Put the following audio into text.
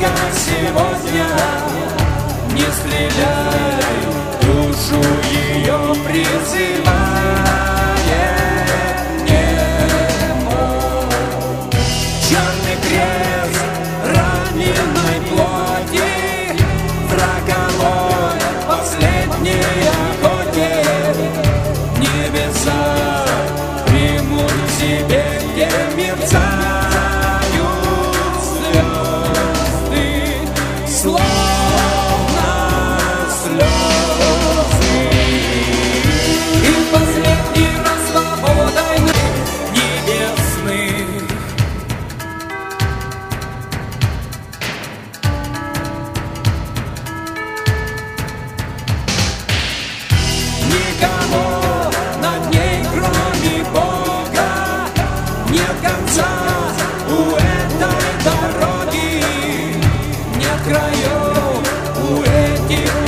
только сегодня. Не стреляй, душу ее призывает небо. Черный крест раненой плоти в роковой последней охоте. Небеса примут к себе, где мерцают звезды, словно слезы. И последний раз свободой небесных. Никого над ней, кроме Бога, нет конца у этой дороги, нет краев у этих